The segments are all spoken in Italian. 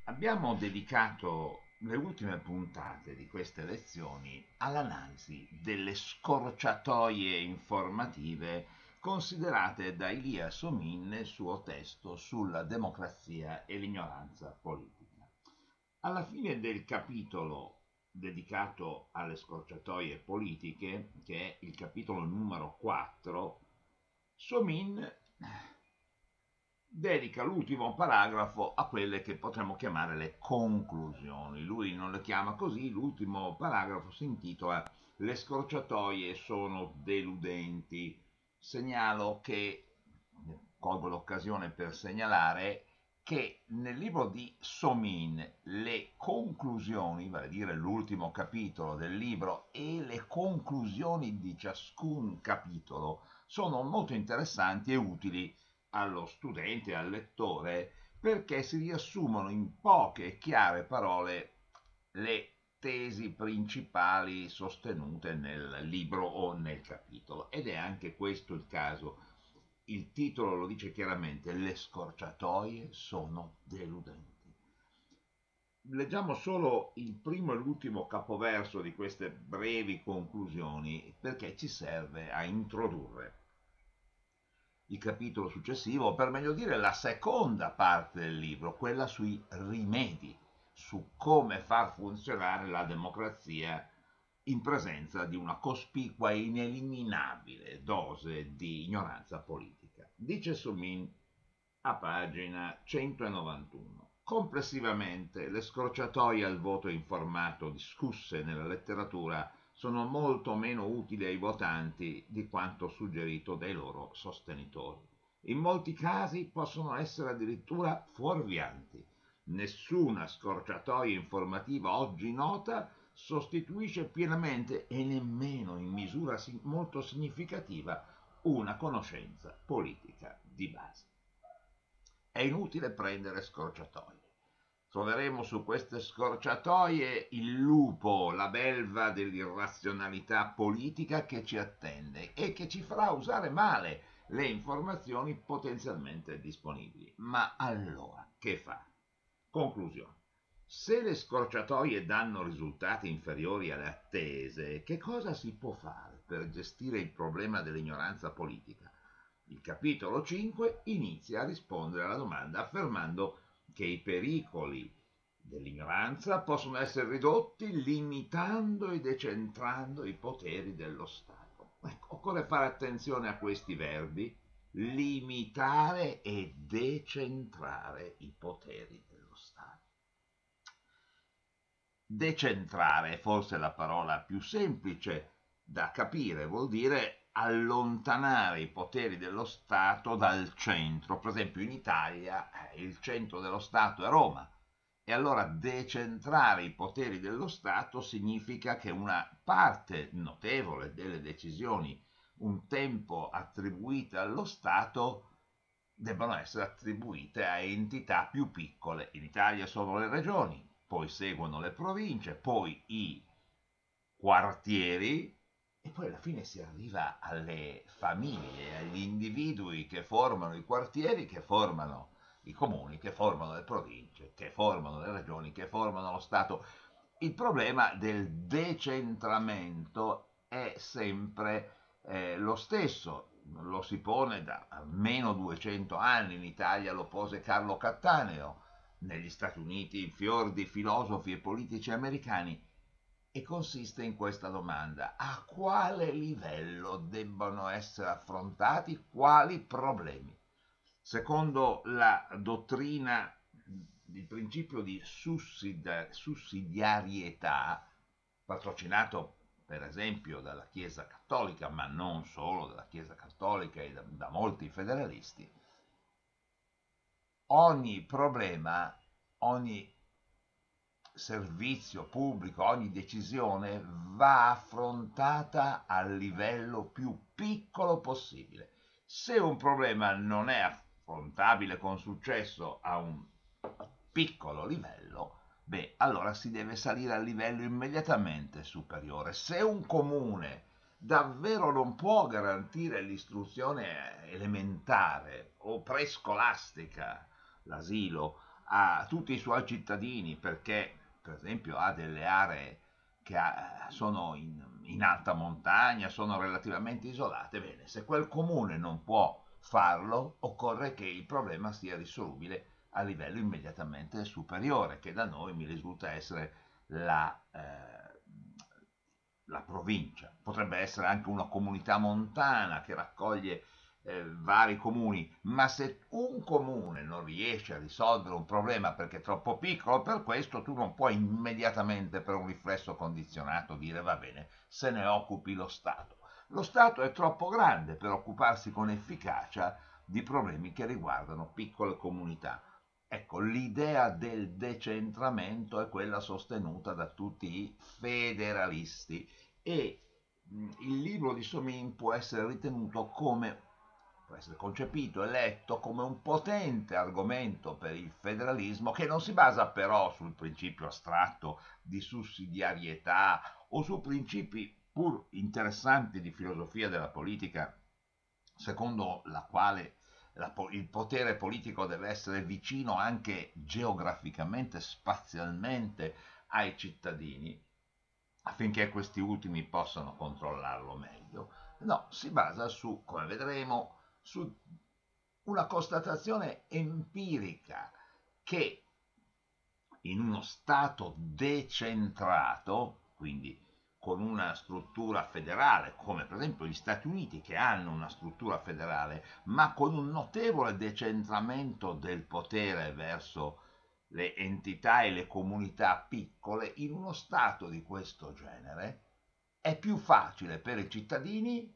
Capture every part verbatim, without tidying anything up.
Abbiamo dedicato le ultime puntate di queste lezioni all'analisi delle scorciatoie informative considerate da Elia Somin nel suo testo sulla democrazia e l'ignoranza politica. Alla fine del capitolo dedicato alle scorciatoie politiche, che è il capitolo numero quattro, Somin dedica l'ultimo paragrafo a quelle che potremmo chiamare le conclusioni. Lui non le chiama così, l'ultimo paragrafo si intitola Le scorciatoie sono deludenti. Segnalo che, colgo l'occasione per segnalare che nel libro di Somin le conclusioni, vale a dire l'ultimo capitolo del libro, e le conclusioni di ciascun capitolo sono molto interessanti e utili allo studente, al lettore, perché si riassumono in poche e chiare parole le tesi principali sostenute nel libro o nel capitolo. Ed è anche questo il caso. Il titolo lo dice chiaramente: le scorciatoie sono deludenti. Leggiamo solo il primo e l'ultimo capoverso di queste brevi conclusioni perché ci serve a introdurre il capitolo successivo, o per meglio dire la seconda parte del libro, quella sui rimedi, su come far funzionare la democrazia in presenza di una cospicua e ineliminabile dose di ignoranza politica. Dice Somin a pagina centonovantuno. Complessivamente le scorciatoie al voto informato discusse nella letteratura sono molto meno utili ai votanti di quanto suggerito dai loro sostenitori. In molti casi possono essere addirittura fuorvianti. Nessuna scorciatoia informativa oggi nota sostituisce pienamente e nemmeno in misura molto significativa una conoscenza politica di base. È inutile prendere scorciatoie. Troveremo su queste scorciatoie il lupo, la belva dell'irrazionalità politica che ci attende e che ci farà usare male le informazioni potenzialmente disponibili. Ma allora, che fa? Conclusione. Se le scorciatoie danno risultati inferiori alle attese, che cosa si può fare per gestire il problema dell'ignoranza politica? Il capitolo cinque inizia a rispondere alla domanda affermando che i pericoli dell'ignoranza possono essere ridotti limitando e decentrando i poteri dello Stato. Ecco, occorre fare attenzione a questi verbi: limitare e decentrare i poteri dello Stato. Decentrare è forse la parola più semplice da capire, vuol dire allontanare i poteri dello Stato dal centro. Per esempio in Italia eh, il centro dello Stato è Roma, e allora decentrare i poteri dello Stato significa che una parte notevole delle decisioni un tempo attribuite allo Stato debbano essere attribuite a entità più piccole. In Italia sono le regioni, poi seguono le province, poi i quartieri, e poi alla fine si arriva alle famiglie, agli individui che formano i quartieri, che formano i comuni, che formano le province, che formano le regioni, che formano lo Stato. Il problema del decentramento è sempre eh, lo stesso, lo si pone da almeno duecento anni. In Italia lo pose Carlo Cattaneo, negli Stati Uniti fior di filosofi e politici americani, e consiste in questa domanda: a quale livello debbano essere affrontati quali problemi? Secondo la dottrina, il principio di sussidiarietà, patrocinato per esempio dalla Chiesa Cattolica, ma non solo dalla Chiesa Cattolica e da, da molti federalisti, ogni problema, ogni servizio pubblico, ogni decisione va affrontata al livello più piccolo possibile. Se un problema non è affrontabile con successo a un piccolo livello, beh, allora si deve salire al livello immediatamente superiore. Se un comune davvero non può garantire l'istruzione elementare o prescolastica, l'asilo, a tutti i suoi cittadini, perché per esempio ha delle aree che ha- sono in, in alta montagna, sono relativamente isolate, bene, se quel comune non può farlo, occorre che il problema sia risolubile a livello immediatamente superiore, che da noi mi risulta essere la, eh, la provincia. Potrebbe essere anche una comunità montana che raccoglie eh, vari comuni, ma se un comune non riesce a risolvere un problema perché è troppo piccolo per questo, tu non puoi immediatamente per un riflesso condizionato dire va bene, se ne occupi lo Stato. Lo Stato è troppo grande per occuparsi con efficacia di problemi che riguardano piccole comunità. Ecco, l'idea del decentramento è quella sostenuta da tutti i federalisti e mh, il libro di Somin può essere ritenuto come, può essere concepito e letto come un potente argomento per il federalismo che non si basa però sul principio astratto di sussidiarietà o su principi pur interessanti di filosofia della politica, secondo la quale la, il potere politico deve essere vicino anche geograficamente, spazialmente ai cittadini, affinché questi ultimi possano controllarlo meglio. No, si basa su, come vedremo, su una constatazione empirica che in uno Stato decentrato, quindi con una struttura federale, come per esempio gli Stati Uniti che hanno una struttura federale, ma con un notevole decentramento del potere verso le entità e le comunità piccole, in uno Stato di questo genere è più facile per i cittadini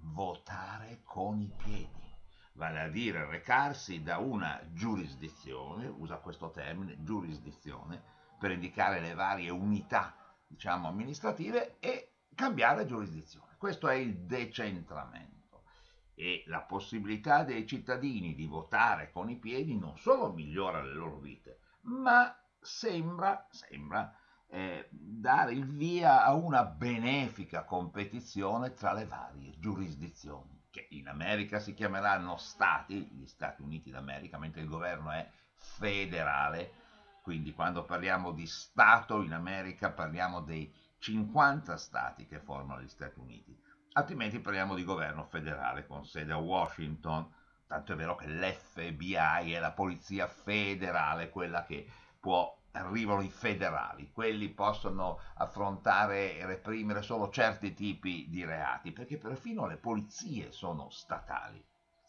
votare con i piedi, vale a dire recarsi da una giurisdizione, usa questo termine, giurisdizione, per indicare le varie unità, diciamo, amministrative e cambiare giurisdizione. Questo è il decentramento e la possibilità dei cittadini di votare con i piedi non solo migliora le loro vite, ma sembra, sembra eh, dare il via a una benefica competizione tra le varie giurisdizioni, che in America si chiameranno stati, gli Stati Uniti d'America, mentre il governo è federale, quindi quando parliamo di Stato in America parliamo dei cinquanta stati che formano gli Stati Uniti, altrimenti parliamo di governo federale con sede a Washington, tanto è vero che l'F B I è la polizia federale, quella che può, arrivano i federali, quelli possono affrontare e reprimere solo certi tipi di reati, perché perfino le polizie sono statali.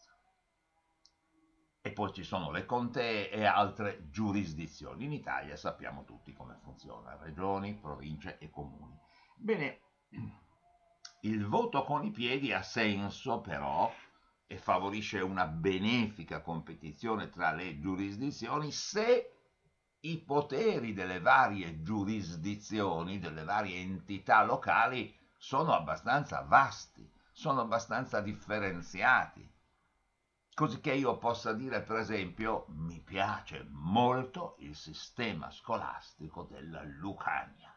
E poi ci sono le contee e altre giurisdizioni. In Italia sappiamo tutti come funziona, regioni, province e comuni. Bene, il voto con i piedi ha senso però e favorisce una benefica competizione tra le giurisdizioni se i poteri delle varie giurisdizioni, delle varie entità locali sono abbastanza vasti, sono abbastanza differenziati. Così che io possa dire, per esempio, mi piace molto il sistema scolastico della Lucania.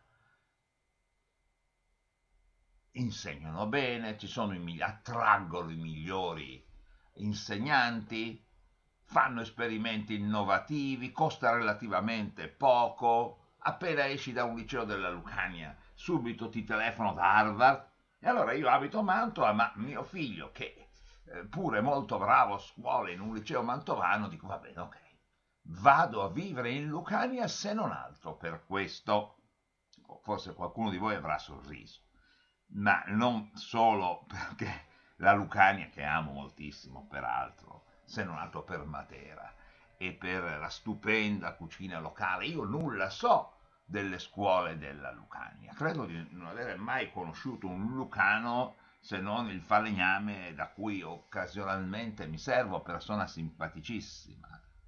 Insegnano bene, ci sono i, attraggono i migliori insegnanti, fanno esperimenti innovativi, costa relativamente poco, appena esci da un liceo della Lucania, subito ti telefono da Harvard, e allora io abito a Mantova, ma mio figlio, che eh, pure molto bravo a scuola in un liceo mantovano, dico va bene, ok, vado a vivere in Lucania se non altro per questo. Forse qualcuno di voi avrà sorriso, ma non solo perché la Lucania, che amo moltissimo peraltro, se non altro per Matera e per la stupenda cucina locale. Io nulla so delle scuole della Lucania, credo di non avere mai conosciuto un lucano se non il falegname da cui occasionalmente mi servo, persona simpaticissima.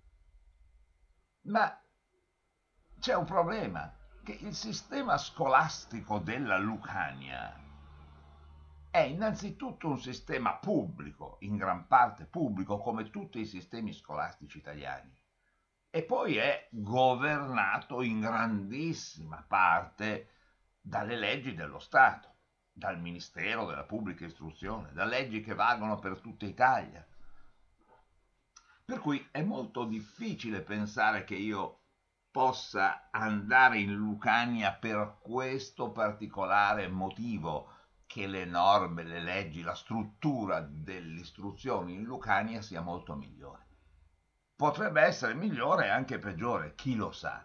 Ma c'è un problema, che il sistema scolastico della Lucania è innanzitutto un sistema pubblico, in gran parte pubblico, come tutti i sistemi scolastici italiani, e poi è governato in grandissima parte dalle leggi dello Stato, dal Ministero della Pubblica Istruzione, da leggi che valgono per tutta Italia. Per cui è molto difficile pensare che io possa andare in Lucania per questo particolare motivo, che le norme, le leggi, la struttura dell'istruzione in Lucania sia molto migliore. Potrebbe essere migliore e anche peggiore, chi lo sa.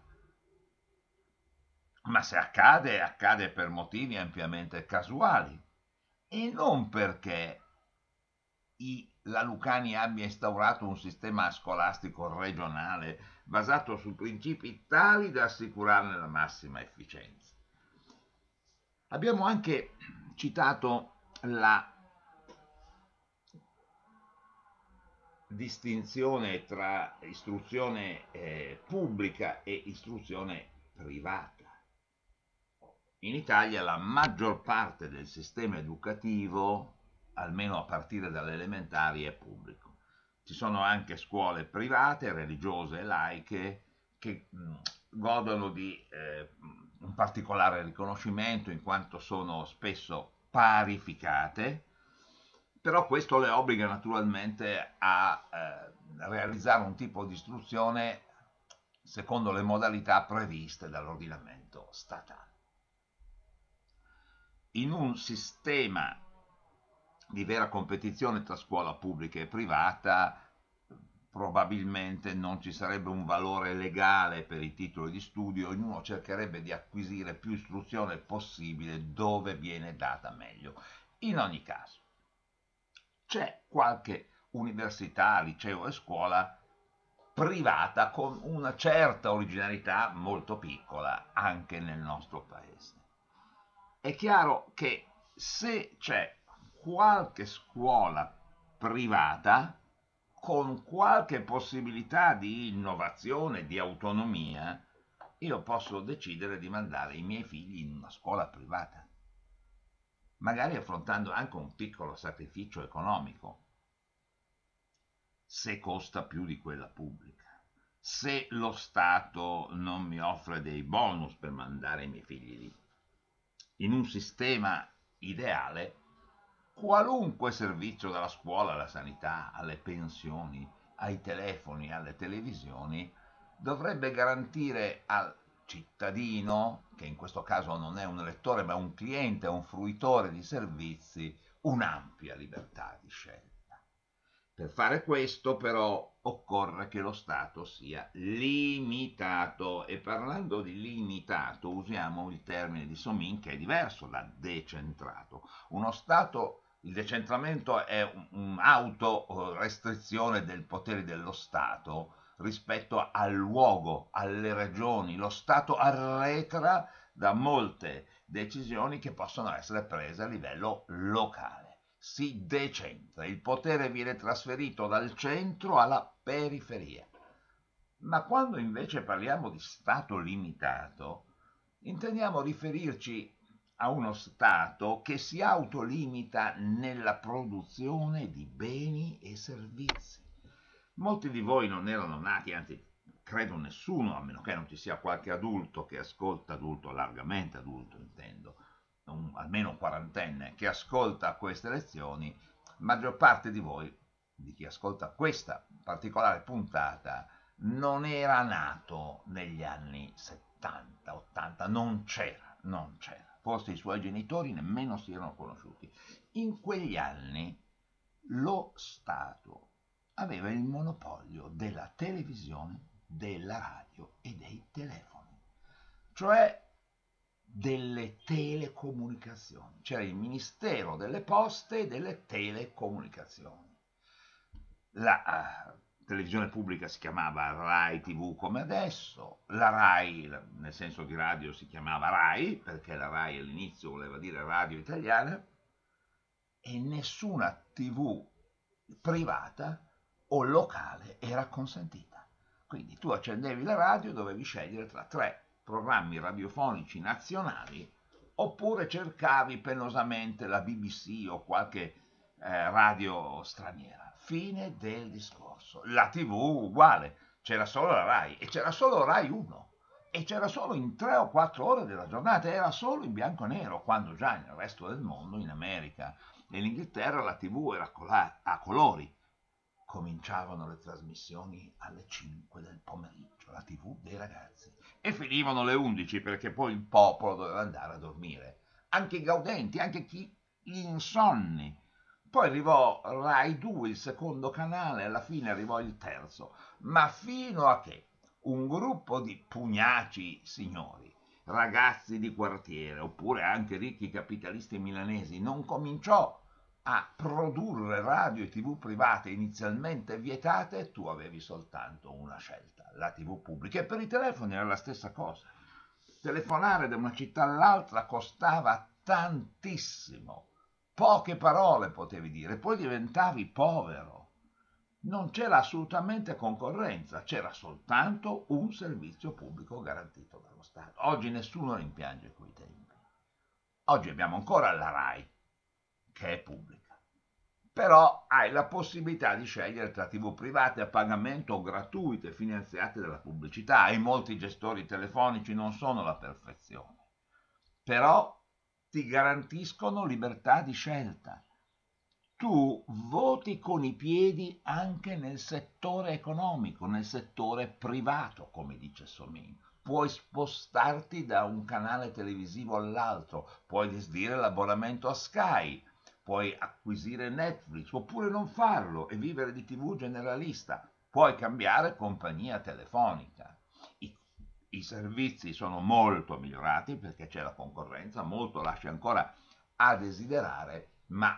Ma se accade, accade per motivi ampiamente casuali e non perché i, la Lucania abbia instaurato un sistema scolastico regionale basato su principi tali da assicurarne la massima efficienza. Abbiamo anche citato la distinzione tra istruzione eh, pubblica e istruzione privata. In Italia la maggior parte del sistema educativo, almeno a partire dalle elementari, è pubblico. Ci sono anche scuole private, religiose e laiche, che mh, godono di eh, un particolare riconoscimento in quanto sono spesso parificate, però questo le obbliga naturalmente a eh, realizzare un tipo di istruzione secondo le modalità previste dall'ordinamento statale. In un sistema di vera competizione tra scuola pubblica e privata probabilmente non ci sarebbe un valore legale per i titoli di studio, ognuno cercherebbe di acquisire più istruzione possibile dove viene data meglio. In ogni caso, c'è qualche università, liceo e scuola privata con una certa originalità molto piccola anche nel nostro paese. È chiaro che se c'è qualche scuola privata con qualche possibilità di innovazione, di autonomia, io posso decidere di mandare i miei figli in una scuola privata, magari affrontando anche un piccolo sacrificio economico, se costa più di quella pubblica. Se lo Stato non mi offre dei bonus per mandare i miei figli lì. In un sistema ideale, qualunque servizio dalla scuola alla sanità, alle pensioni, ai telefoni, alle televisioni, dovrebbe garantire al cittadino, che in questo caso non è un elettore ma un cliente, un fruitore di servizi, un'ampia libertà di scelta. Per fare questo però occorre che lo Stato sia limitato, e parlando di limitato usiamo il termine di Somin, che è diverso da decentrato. Uno Stato, il decentramento è un'autorestrizione dei poteri dello Stato rispetto al luogo, alle regioni. Lo Stato arretra da molte decisioni che possono essere prese a livello locale. Si decentra, il potere viene trasferito dal centro alla periferia. Ma quando invece parliamo di Stato limitato, intendiamo riferirci a uno Stato che si autolimita nella produzione di beni e servizi. Molti di voi non erano nati, anzi credo nessuno, a meno che non ci sia qualche adulto che ascolta, adulto largamente adulto intendo, un, almeno un quarantenne, che ascolta queste lezioni, maggior parte di voi, di chi ascolta questa particolare puntata, non era nato negli anni settanta ottanta, non c'era, non c'era. Forse i suoi genitori nemmeno si erano conosciuti. In quegli anni lo Stato aveva il monopolio della televisione, della radio e dei telefoni, cioè delle telecomunicazioni. C'era il Ministero delle Poste e delle Telecomunicazioni. La uh, televisione pubblica si chiamava Rai T V come adesso, la Rai, nel senso di radio, si chiamava Rai, perché la Rai all'inizio voleva dire Radio Italiana, e nessuna T V privata o locale era consentita. Quindi tu accendevi la radio e dovevi scegliere tra tre programmi radiofonici nazionali, oppure cercavi penosamente la B B C o qualche eh, radio straniera. Fine del discorso. La T V uguale, c'era solo la Rai e c'era solo Rai uno e c'era solo in tre o quattro ore della giornata, era solo in bianco e nero, quando già nel resto del mondo, in America e in Inghilterra, la T V era a colori, cominciavano le trasmissioni alle cinque del pomeriggio, la tivù dei ragazzi, e finivano alle undici perché poi il popolo doveva andare a dormire. Anche i gaudenti, anche chi gli insonni. Poi arrivò Rai due, il secondo canale, alla fine arrivò il terzo. Ma fino a che un gruppo di pugnaci signori, ragazzi di quartiere, oppure anche ricchi capitalisti milanesi, non cominciò a produrre radio e tivù private inizialmente vietate, tu avevi soltanto una scelta, la tivù pubblica. E per i telefoni era la stessa cosa. Telefonare da una città all'altra costava tantissimo. Poche parole potevi dire, poi diventavi povero. Non c'era assolutamente concorrenza, c'era soltanto un servizio pubblico garantito dallo Stato. Oggi nessuno rimpiange quei tempi. Oggi abbiamo ancora la RAI, che è pubblica, però hai la possibilità di scegliere tra tivù private a pagamento o gratuite finanziate dalla pubblicità, e molti gestori telefonici non sono la perfezione, però ti garantiscono libertà di scelta. Tu voti con i piedi anche nel settore economico, nel settore privato, come dice Somin. Puoi spostarti da un canale televisivo all'altro, puoi disdire l'abbonamento a Sky, puoi acquisire Netflix oppure non farlo e vivere di tivù generalista, puoi cambiare compagnia telefonica. I, i servizi sono molto migliorati perché c'è la concorrenza, molto lascia ancora a desiderare, ma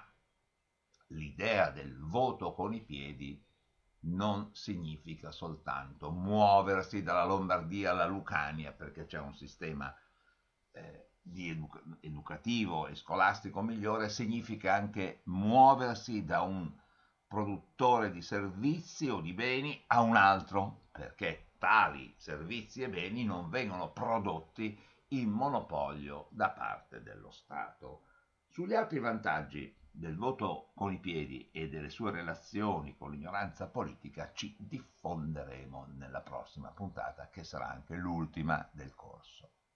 l'idea del voto con i piedi non significa soltanto muoversi dalla Lombardia alla Lucania perché c'è un sistema eh, di educa- educativo e scolastico migliore, significa anche muoversi da un produttore di servizi o di beni a un altro, perché tali servizi e beni non vengono prodotti in monopolio da parte dello Stato. Sugli altri vantaggi del voto con i piedi e delle sue relazioni con l'ignoranza politica ci diffonderemo nella prossima puntata, che sarà anche l'ultima del corso.